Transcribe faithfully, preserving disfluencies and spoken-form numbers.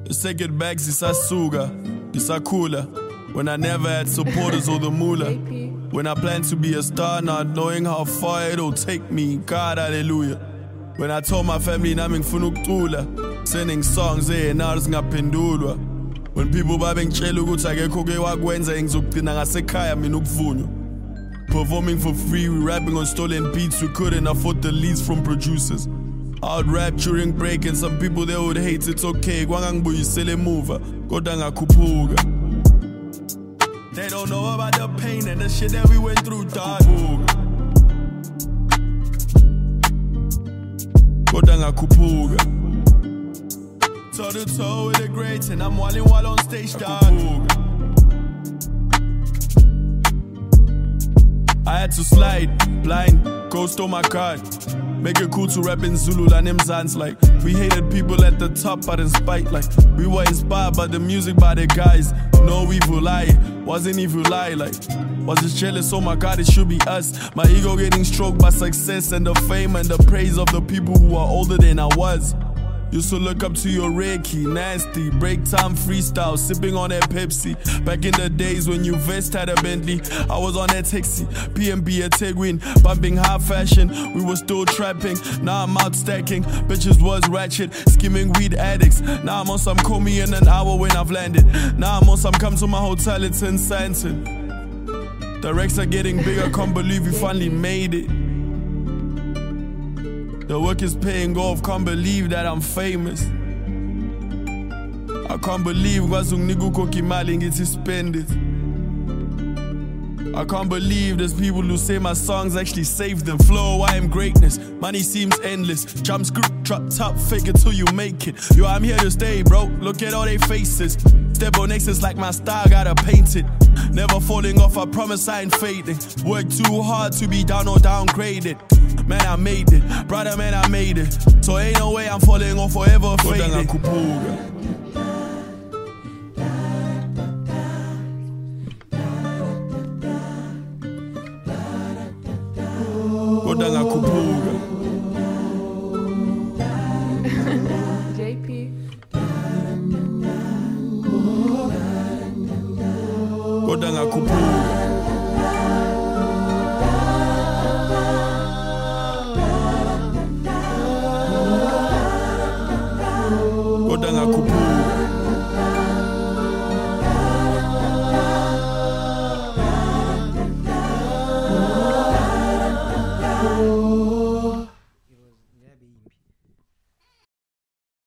Second bags isasuga, isakula. When I never had supporters or the moolah. When I planned to be a star, not knowing how far it'll take me. God, hallelujah. When I told my family nami ngifuna ukucula, sending songs eh now singaphendulwa. When people babengitshela ukuthi akekho ke wakwenza ngizogcina ngasekhaya mina ukuvunywa. Performing for free, we rapping on stolen beats, we couldn't afford the leads from producers. I'd rap during break and some people they would hate, it's okay. Kwangangibuyisele mover, kodwa ngakhuphuka. They don't know about the pain and the shit that we went through, dog. Kodwa ngakhuphuka. Toe to toe with the greats and I'm walling while on stage, dog. I had to slide, blind, ghost on my card. Make it cool to rap in Zulu and them Zans like we hated people at the top but in spite like we were inspired by the music by the guys. No evil eye, wasn't evil lie like was just jealous, oh my god it should be us. My ego getting stroked by success and the fame and the praise of the people who are older than I was. Used to look up to your Reiki, nasty, break time freestyle, sipping on that Pepsi. Back in the days when you vest had a Bentley, I was on that taxi, P M B at Tegwin, bumping high fashion, we were still trapping. Now I'm out stacking, bitches was ratchet, skimming weed addicts. Now I'm on some call me in an hour when I've landed. Now I'm on some come to my hotel, it's in Santon. The wrecks are getting bigger, can't believe we finally made it. The work is paying off, can't believe that I'm famous. I can't believe kwazungniku kimali ngithi spend it. I can't believe there's people who say my songs actually saved them. Flow, I am greatness, money seems endless. Jump screw, drop top, fake it till you make it. Yo, I'm here to stay, bro, look at all they faces. Step on X is like my style, gotta paint it. Never falling off, I promise I ain't fading. Work too hard to be down or downgraded. Man, I made it, brother, man, I made it. So ain't no way I'm falling off forever fading. Kodwa ngakhuphuka.